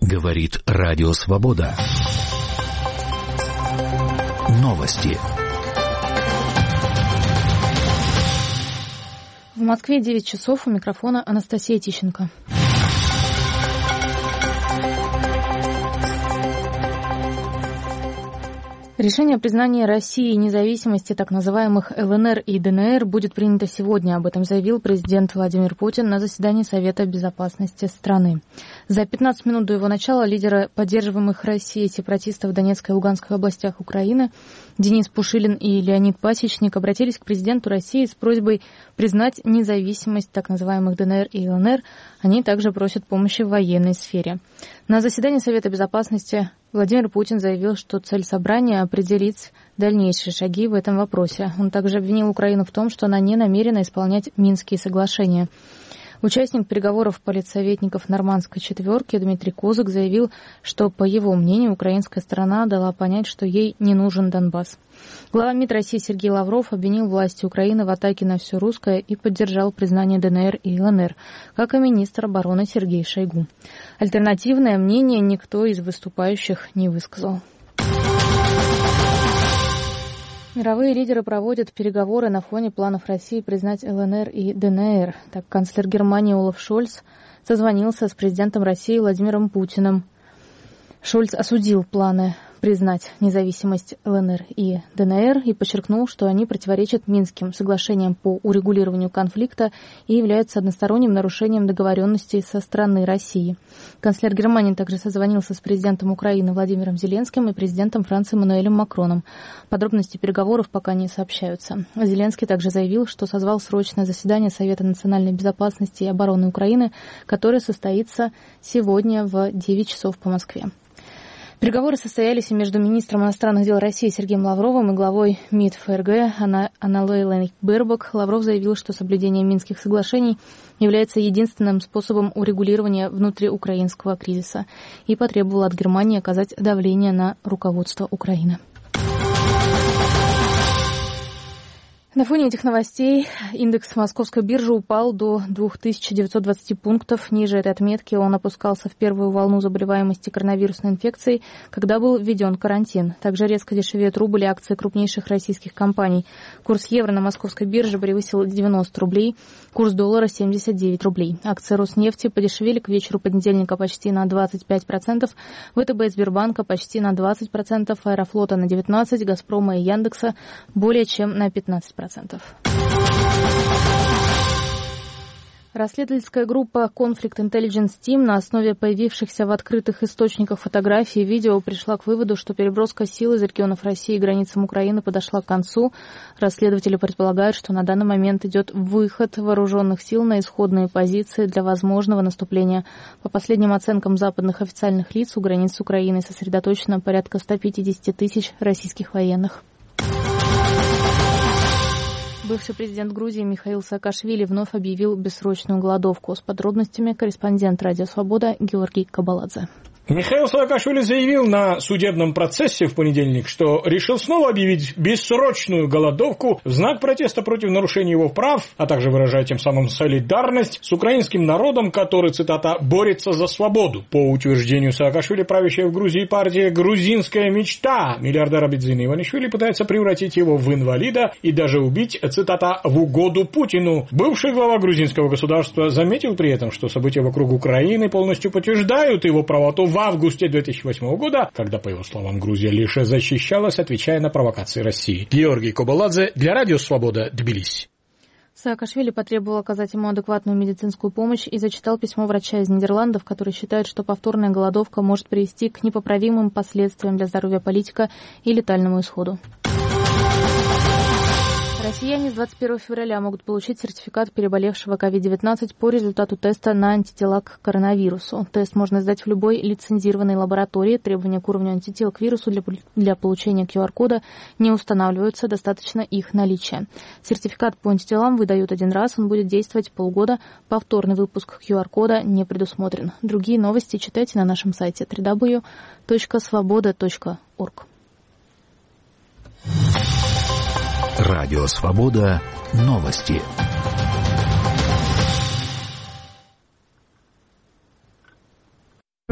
Говорит Радио Свобода. Новости. В Москве 9 часов, у микрофона Анастасия Тищенко. Решение о признании России независимости так называемых ЛНР и ДНР будет принято сегодня. Об этом заявил президент Владимир Путин на заседании Совета безопасности страны. За 15 минут до его начала лидеры поддерживаемых Россией сепаратистов в Донецкой и Луганской областях Украины Денис Пушилин и Леонид Пасечник обратились к президенту России с просьбой признать независимость так называемых ДНР и ЛНР. Они также просят помощи в военной сфере. На заседании Совета безопасности Владимир Путин заявил, что цель собрания – определить дальнейшие шаги в этом вопросе. Он также обвинил Украину в том, что она не намерена исполнять Минские соглашения. Участник переговоров политсоветников Нормандской четверки Дмитрий Козак заявил, что, по его мнению, украинская сторона дала понять, что ей не нужен Донбасс. Глава МИД России Сергей Лавров обвинил власти Украины в атаке на все русское и поддержал признание ДНР и ЛНР, как и министр обороны Сергей Шойгу. Альтернативное мнение никто из выступающих не высказал. Мировые лидеры проводят переговоры на фоне планов России признать ЛНР и ДНР. Так, канцлер Германии Олаф Шольц созвонился с президентом России Владимиром Путиным. Шольц осудил планы признать независимость ЛНР и ДНР и подчеркнул, что они противоречат Минским соглашениям по урегулированию конфликта и являются односторонним нарушением договоренностей со стороны России. Канцлер Германии также созвонился с президентом Украины Владимиром Зеленским и президентом Франции Эммануэлем Макроном. Подробности переговоров пока не сообщаются. Зеленский также заявил, что созвал срочное заседание Совета национальной безопасности и обороны Украины, которое состоится сегодня в 9 часов по Москве. Переговоры состоялись и между министром иностранных дел России Сергеем Лавровым и главой МИД ФРГ Анна-Лейной Бербок. Лавров заявил, что соблюдение Минских соглашений является единственным способом урегулирования внутриукраинского кризиса и потребовал от Германии оказать давление на руководство Украины. На фоне этих новостей индекс Московской биржи упал до 2920 пунктов. Ниже этой отметки он опускался в первую волну заболеваемости коронавирусной инфекцией, когда был введен карантин. Также резко дешевеют рубль и акции крупнейших российских компаний. Курс евро на Московской бирже превысил 90 рублей, курс доллара 79 рублей. Акции Роснефти подешевели к вечеру понедельника почти на 25%, ВТБ Сбербанка почти на 20%, Аэрофлота на 19%, Газпрома и Яндекса более чем на 15%. Расследовательская группа Conflict Intelligence Team на основе появившихся в открытых источниках фотографий и видео пришла к выводу, что переброска сил из регионов России к границам Украины подошла к концу. Расследователи предполагают, что на данный момент идет выход вооруженных сил на исходные позиции для возможного наступления. По последним оценкам западных официальных лиц, у границ Украины сосредоточено порядка 150 тысяч российских военных. Бывший президент Грузии Михаил Саакашвили вновь объявил бессрочную голодовку. С подробностями корреспондент «Радио Свобода» Георгий Кабаладзе. Михаил Саакашвили заявил на судебном процессе в понедельник, что решил снова объявить бессрочную голодовку в знак протеста против нарушения его прав, а также выражая тем самым солидарность с украинским народом, который, цитата, «борется за свободу». По утверждению Саакашвили, правящая в Грузии партия «Грузинская мечта» миллиардера Бедзина Иванишвили пытается превратить его в инвалида и даже убить, цитата, «в угоду Путину». Бывший глава грузинского государства заметил при этом, что события вокруг Украины полностью подтверждают его правоту в августе 2008 года, когда, по его словам, Грузия лишь защищалась, отвечая на провокации России. Георгий Кабаладзе для Радио Свобода, Тбилиси. Саакашвили потребовал оказать ему адекватную медицинскую помощь и зачитал письмо врача из Нидерландов, который считает, что повторная голодовка может привести к непоправимым последствиям для здоровья политика и летальному исходу. Россияне с 21 февраля могут получить сертификат переболевшего COVID-19 по результату теста на антитела к коронавирусу. Тест можно сдать в любой лицензированной лаборатории. Требования к уровню антител к вирусу для получения QR-кода не устанавливаются, достаточно их наличия. Сертификат по антителам выдают один раз, он будет действовать полгода. Повторный выпуск QR-кода не предусмотрен. Другие новости читайте на нашем сайте www.svoboda.org. Радио Свобода. Новости.